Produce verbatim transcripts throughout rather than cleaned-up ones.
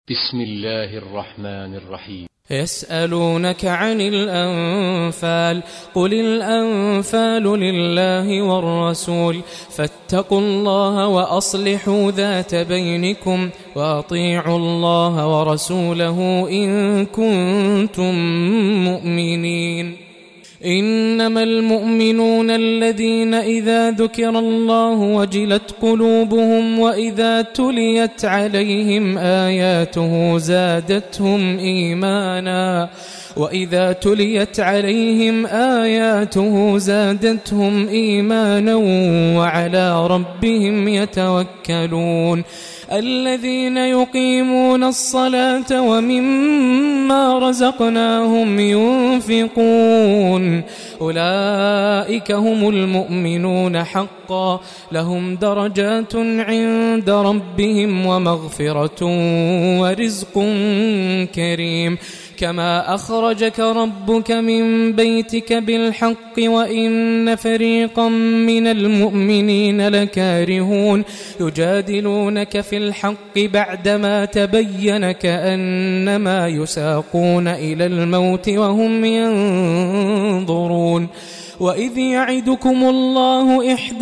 بسم الله الرحمن الرحيم. يسألونك عن الأنفال قل الأنفال لله والرسول فاتقوا الله وأصلحوا ذات بينكم وأطيعوا الله ورسوله إن كنتم مؤمنين. إنما المؤمنون الذين إذا ذكر الله وجلت قلوبهم وإذا تليت عليهم آياته زادتهم إيمانا وإذا تليت عليهم آياته زادتهم إيمانا وعلى ربهم يتوكلون. الذين يقيمون الصلاة ومما رزقناهم ينفقون أولئك هم المؤمنون حقا لهم درجات عند ربهم ومغفرة ورزق كريم. كما أخرجك ربك من بيتك بالحق وإن فريقا من المؤمنين لكارهون يجادلونك في الحق بعدما تبين كأنما يساقون إلى الموت وهم ينظرون. وإذ يعدكم الله إحدى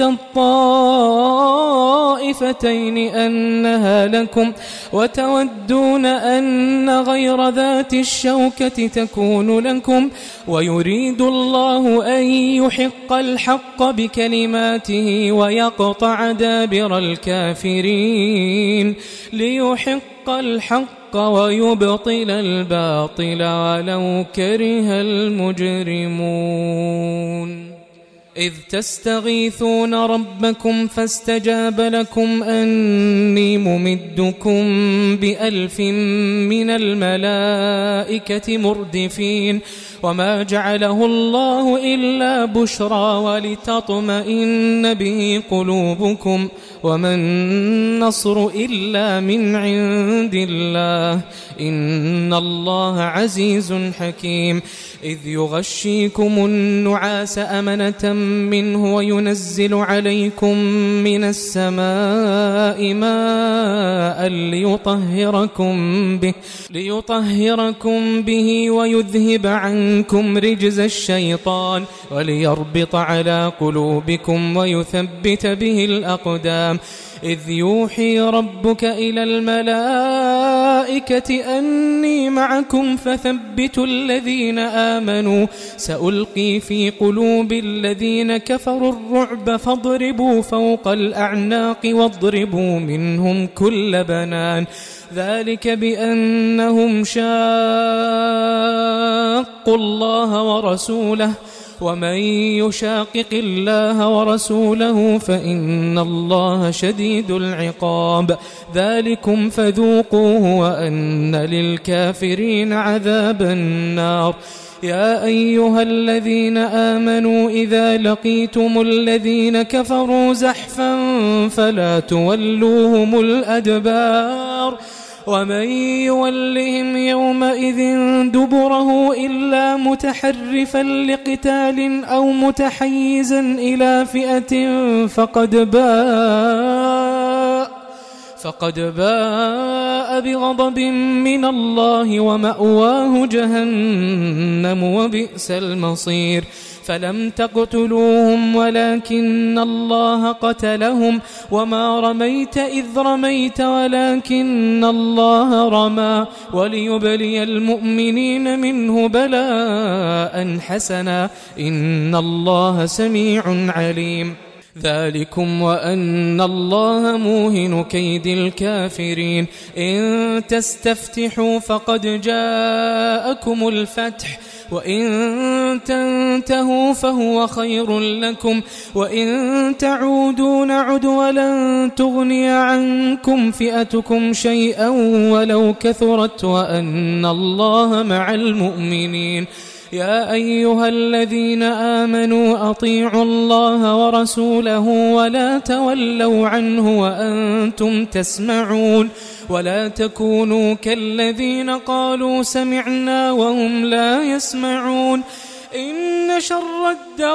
الطائفتين أنها لكم وتودون أن غير ذات الشوكة تكون لكم ويريد الله أن يحق الحق بكلماته ويقطع دابر الكافرين ليحق الحق ويبطل الباطل ولو كره المجرمون. إذ تستغيثون ربكم فاستجاب لكم أني ممدكم بألف من الملائكة مردفين. وما جعله الله إلا بشرى ولتطمئن به قلوبكم وما النصر إلا من عند الله إن الله عزيز حكيم. إذ يغشيكم النعاس أمنة منه وينزل عليكم من السماء ماء ليطهركم به, ليطهركم به ويذهب عنكم رجز الشيطان وليربط على قلوبكم ويثبت به الأقدام. إذ يوحي ربك إلى الملائكة أني معكم فثبتوا الذين آمنوا سألقي في قلوب الذين كفروا الرعب فاضربوا فوق الأعناق واضربوا منهم كل بنان ذلك بأنهم شاقوا الله ورسوله ومن يشاقق الله ورسوله فإن الله شديد العقاب. ذلكم فذوقوه وأن للكافرين عذاب النار. يا أيها الذين آمنوا إذا لقيتم الذين كفروا زحفا فلا تولوهم الأدبار ومن يولهم يومئذ دبره إلا متحرفا لقتال أو متحيزا إلى فئة فقد باء فقد باء بغضب من الله ومأواه جهنم وبئس المصير. فلم تقتلوهم ولكن الله قتلهم وما رميت إذ رميت ولكن الله رمى وليبلي المؤمنين منه بلاء حسنا إن الله سميع عليم. ذلكم وأن الله موهن كيد الكافرين. إن تستفتحوا فقد جاءكم الفتح وإن تنتهوا فهو خير لكم وإن تعودوا نعد ولن تغني عنكم فئتكم شيئا ولو كثرت وأن الله مع المؤمنين. يا أيها الذين آمنوا أطيعوا الله ورسوله ولا تولوا عنه وأنتم تسمعون ولا تكونوا كالذين قالوا سمعنا وهم لا يسمعون. إن شر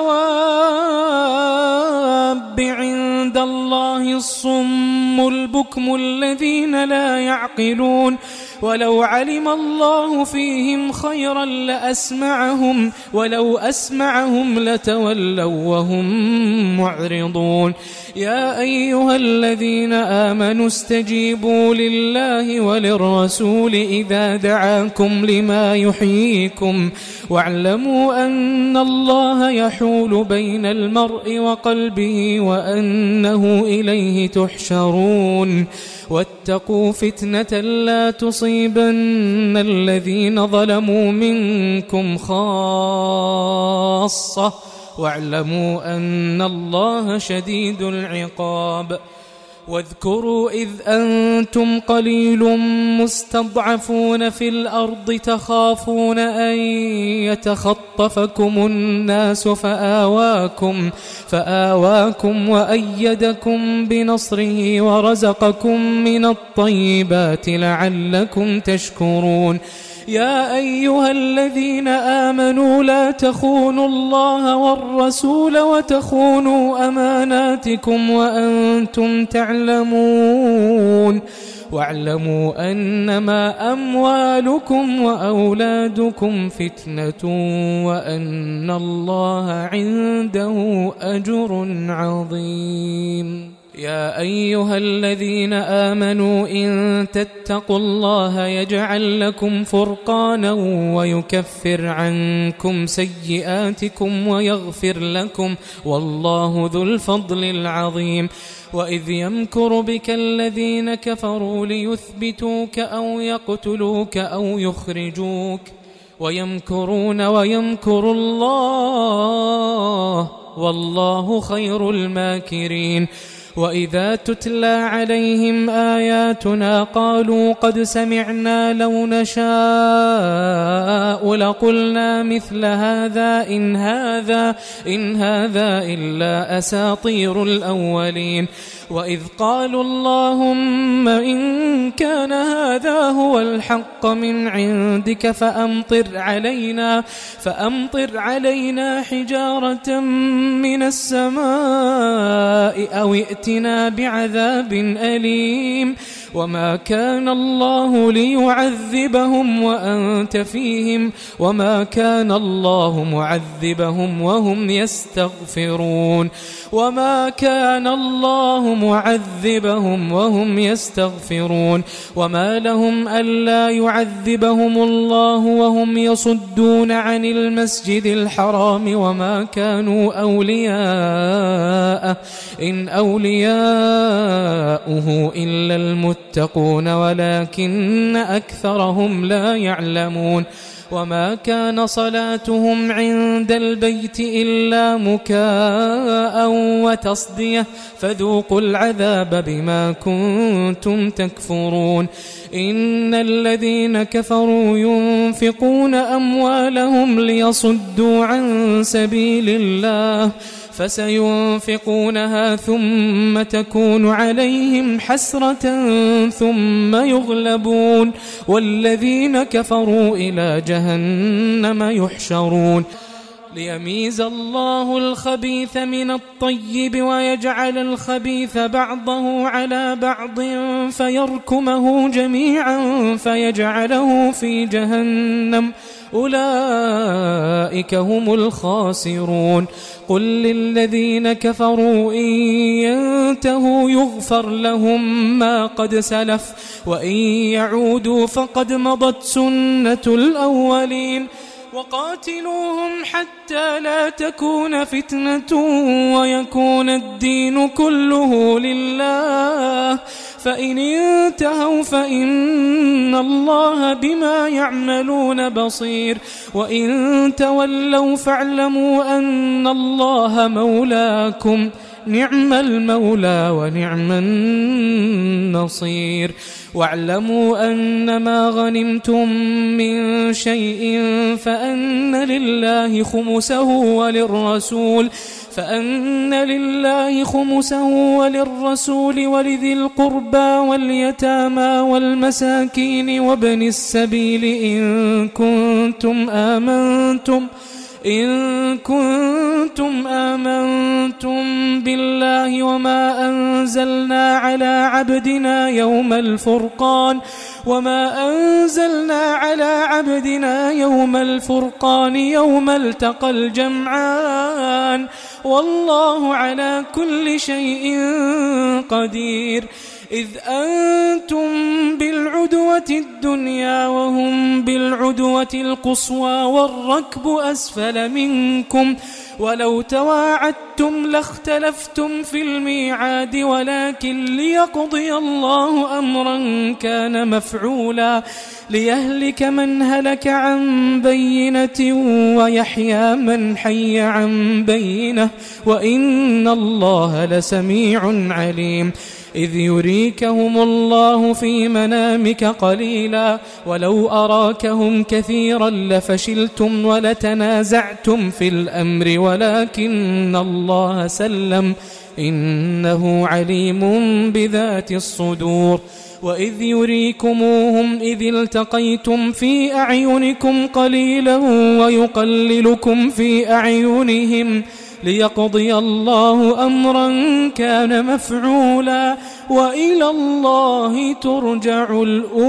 الدواب عند الله الصم البكم الذين لا يعقلون ولو علم الله فيهم خيرا لأسمعهم ولو أسمعهم لتولوا وهم معرضون يا أيها الذين آمنوا استجيبوا لله وللرسول إذا دعاكم لما يحييكم واعلموا أن الله يحول بين المرء وقلبه وأنه إليه تحشرون واتقوا فتنة لا تصيبن الذين ظلموا منكم خاصة واعلموا أن الله شديد العقاب واذكروا إذ أنتم قليل مستضعفون في الأرض تخافون أن يتخطفكم الناس فآواكم, فآواكم وأيدكم بنصره ورزقكم من الطيبات لعلكم تشكرون يا أيها الذين آمنوا لا تخونوا الله والرسول وتخونوا أماناتكم وأنتم تعلمون واعلموا أنما أموالكم وأولادكم فتنة وأن الله عنده أجر عظيم يا أيها الذين آمنوا إن تتقوا الله يجعل لكم فرقانا ويكفر عنكم سيئاتكم ويغفر لكم والله ذو الفضل العظيم وإذ يمكر بك الذين كفروا ليثبتوك أو يقتلوك أو يخرجوك ويمكرون ويمكر الله والله خير الماكرين وإذا تتلى عليهم آياتنا قالوا قد سمعنا لو نشاء لقلنا مثل هذا إن هذا إن هذا إلا أساطير الأولين وإذ قالوا اللهم إن كان هذا هو الحق من عندك فأمطر علينا فأمطر علينا حجارة من السماء أو ائتنا بعذاب أليم وما كان الله ليعذبهم وأنت فيهم وما كان الله معذبهم وهم يستغفرون وما كان الله معذبهم وهم يستغفرون وما لهم ألا يعذبهم الله وهم يصدون عن المسجد الحرام وما كانوا أولياءه إن أولياؤه إلا المتقون ولكن أكثرهم لا يعلمون وما كان صلاتهم عند البيت إلا مكاء وتصدية فذوقوا العذاب بما كنتم تكفرون إن الذين كفروا ينفقون أموالهم ليصدوا عن سبيل الله فسينفقونها ثم تكون عليهم حسرة ثم يغلبون والذين كفروا إلى جهنم يحشرون ليميز الله الخبيث من الطيب ويجعل الخبيث بعضه على بعض فيركمه جميعا فيجعله في جهنم أولئك هم الخاسرون قل للذين كفروا إن ينتهوا يغفر لهم ما قد سلف وإن يعودوا فقد مضت سنة الأولين وقاتلوهم حتى لا تكون فتنة ويكون الدين كله لله فإن انتهوا فإن الله بما يعملون بصير وإن تولوا فاعلموا أن الله مولاكم نعم المولى ونعم النصير واعلموا أنما غنمتم من شيء فأن لله خمسه وللرسول فأن لله خمسه وللرسول ولذي القربى واليتامى والمساكين وابن السبيل إن كنتم آمنتم إن كنتم آمنتم بالله وما أنزلنا على عبدنا يوم الفرقان وما أنزلنا على عبدنا يوم الفرقان يوم التقى الجمعان والله على كل شيء قدير إذ أنتم بالعدوة الدنيا وهم بالعدوة القصوى والركب أسفل منكم ولو تواعدتم لاختلفتم في الميعاد ولكن ليقضي الله أمرا كان مفعولا ليهلك من هلك عن بينة ويحيى من حي عن بينة وإن الله لسميع عليم إذ يريكهم الله في منامك قليلا ولو أراكهم كثيرا لفشلتم ولتنازعتم في الأمر ولكن الله سلم إنه عليم بذات الصدور وإذ يريكموهم إذ التقيتم في أعينكم قليلا ويقللكم في أعينهم ليقضي الله أمرا كان مفعولا وإلى الله ترجع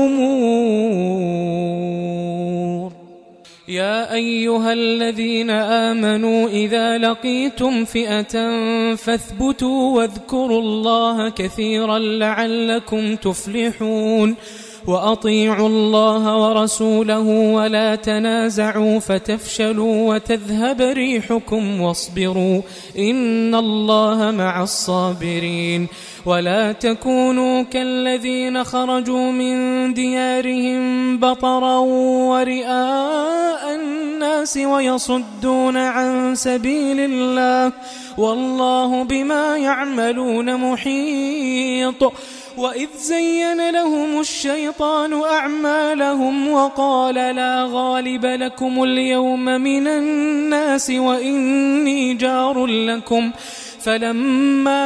الأمور يا أيها الذين آمنوا إذا لقيتم فئة فاثبتوا واذكروا الله كثيرا لعلكم تفلحون وأطيعوا الله ورسوله ولا تنازعوا فتفشلوا وتذهب ريحكم واصبروا إن الله مع الصابرين ولا تكونوا كالذين خرجوا من ديارهم بطرا ورئاء الناس ويصدون عن سبيل الله والله بما يعملون محيط وإذ زين لهم الشيطان أعمالهم وقال لا غالب لكم اليوم من الناس وإني جار لكم فلما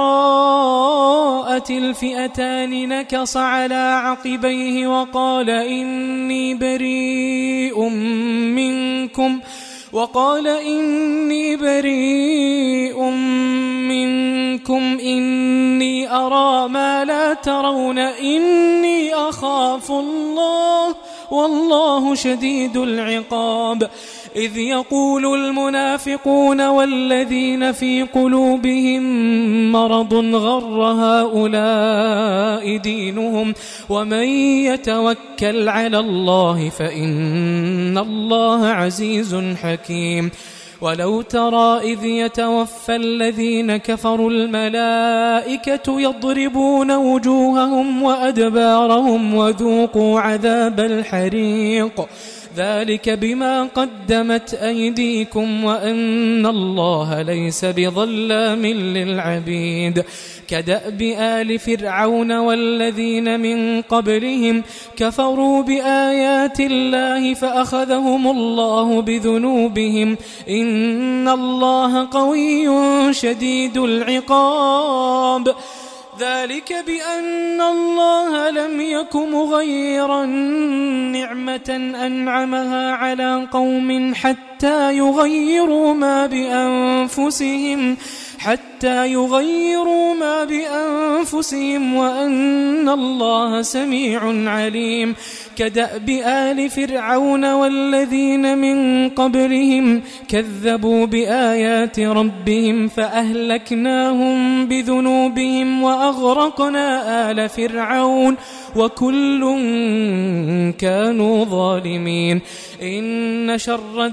تراءت الفئتان نكص على عقبيه وقال إني بريء منكم وقال إني بريء منكم إني أرى ما لا ترون إني أخاف الله والله شديد العقاب إذ يقول المنافقون والذين في قلوبهم مرض غر هؤلاء دينهم ومن يتوكل على الله فإن الله عزيز حكيم ولو ترى إذ يتوفى الذين كفروا الملائكة يضربون وجوههم وأدبارهم وذوقوا عذاب الحريق ذلك بما قدمت أيديكم وأن الله ليس بظلام للعبيد كدأب آل فرعون والذين من قبلهم كفروا بآيات الله فأخذهم الله بذنوبهم إن الله قوي شديد العقاب ذلك بأن الله لم يك مغيرا نعمة أنعمها على قوم حتى يغيروا ما بأنفسهم حتى يغيروا ما بأنفسهم وأن الله سميع عليم كدأب آل فرعون والذين من قبلهم كذبوا بآيات ربهم فأهلكناهم بذنوبهم وأغرقنا آل فرعون وكل كانوا ظالمين إن شر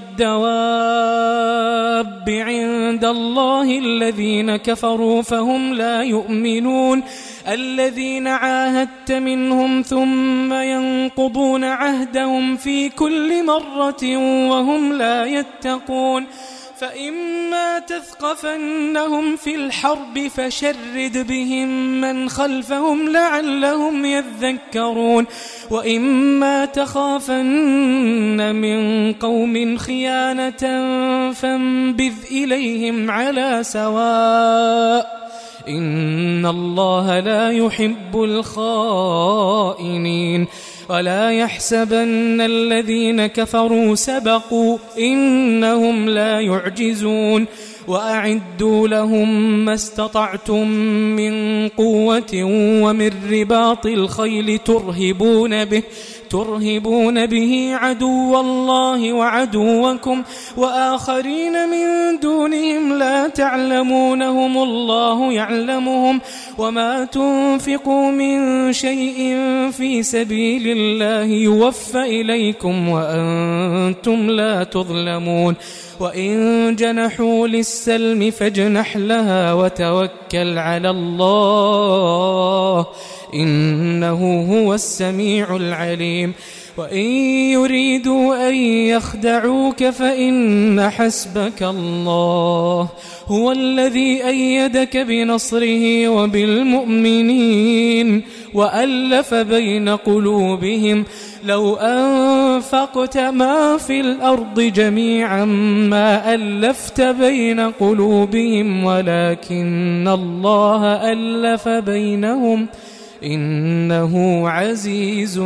الدواب عند الله الذين كفروا فهم لا يؤمنون الذين عاهدت منهم ثم ينقضون عهدهم في كل مرة وهم لا يتقون فإما تثقفنهم في الحرب فشرد بهم من خلفهم لعلهم يذكرون وإما تخافن من قوم خيانة فانبذ إليهم على سواء إن الله لا يحب الخائنين ولا يحسبن الذين كفروا سبقوا إنهم لا يعجزون وأعدوا لهم ما استطعتم من قوة ومن رباط الخيل ترهبون به ترهبون به عدو الله وعدوكم وآخرين من دونهم لا تعلمونهم الله يعلمهم وما تنفقوا من شيء في سبيل الله يوفى إليكم وأنتم لا تظلمون وإن جنحوا للسلم فاجنح لها وتوكل على الله إنه هو السميع العليم وإن يريدوا أن يخدعوك فإن حسبك الله هو الذي أيدك بنصره وبالمؤمنين وألف بين قلوبهم لو أنفقت ما في الأرض جميعا ما ألفت بين قلوبهم ولكن الله ألف بينهم إنه عزيز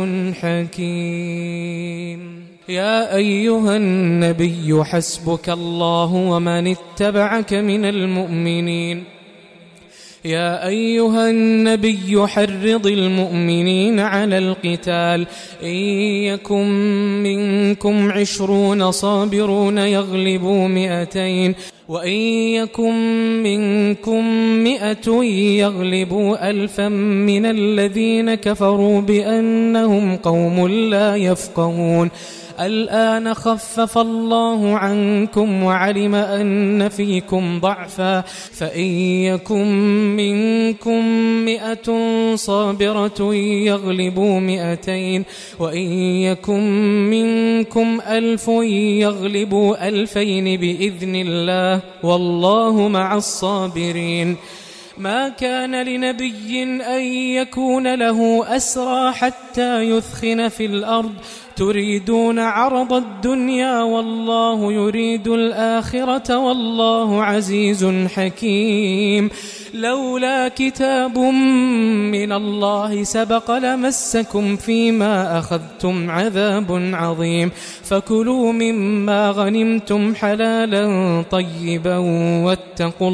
حكيم يا أيها النبي حسبك الله ومن اتبعك من المؤمنين يا أيها النبي حرض المؤمنين على القتال إن يكن منكم عشرون صابرون يغلبوا مئتين وإن يكن منكم مئة يغلبوا ألفا من الذين كفروا بأنهم قوم لا يفقهون الآن خفف الله عنكم وعلم أن فيكم ضعفا فإن يكن منكم مئة صابرة يغلبوا مئتين وإن يكن منكم ألف يغلبوا ألفين بإذن الله والله مع الصابرين ما كان لنبي أن يكون له أسرى حتى يثخن في الأرض تريدون عرض الدنيا والله يريد الآخرة والله عزيز حكيم لولا كتاب من الله سبق لمسكم فيما أخذتم عذاب عظيم فكلوا مما غنمتم حلالا طيبا واتقوا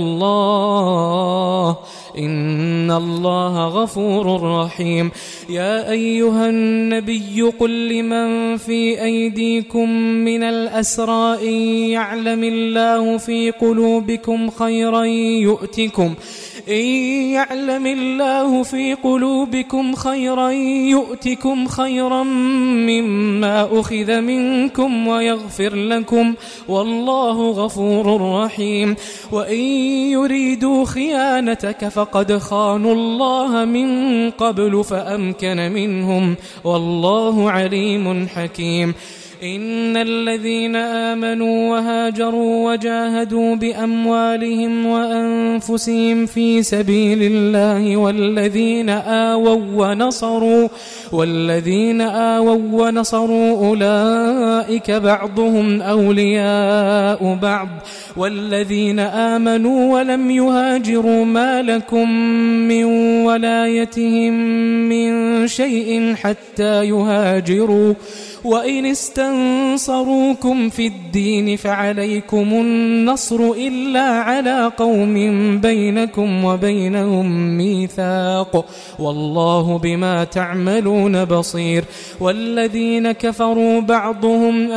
الله إن الله غفور رحيم يا أيها النبي قل لمن في أيديكم من الأسرى إن يعلم الله في قلوبكم خيرا يؤتكم إن يعلم الله في قلوبكم خيرا يؤتكم خيرا مما أخذ منكم ويغفر لكم والله غفور رحيم وإن يريدوا خيانتك فقد خانوا الله من قبل فأمكن منهم والله عليم حكيم إن الذين آمنوا وهاجروا وجاهدوا بأموالهم وأنفسهم في سبيل الله والذين آووا ونصروا والذين آووا ونصروا أولئك بعضهم أولياء بعض والذين آمنوا ولم يهاجروا ما لكم من ولايتهم من شيء حتى يهاجروا وإن استنصروكم في الدين فعليكم النصر إلا على قوم بينكم وبينهم ميثاق والله بما تعملون بصير والذين كفروا بعضهم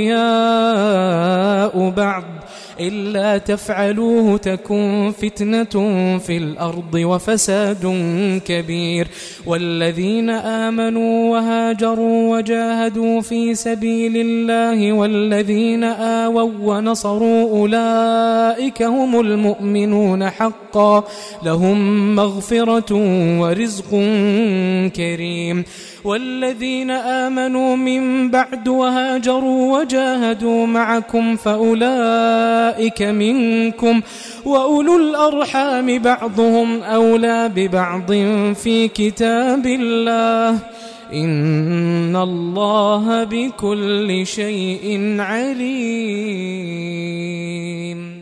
أولياء بعض إلا تفعلوه تكن فتنة في الأرض وفساد كبير والذين آمنوا وهاجروا وجاهدوا في سبيل الله والذين آووا ونصروا أولئك هم المؤمنون حقا لهم مغفرة ورزق كريم والذين آمنوا من بعد وهاجروا وجاهدوا معكم فأولئك منكم وأولو الأرحام بعضهم أولى ببعض في كتاب الله إن الله بكل شيء عليم.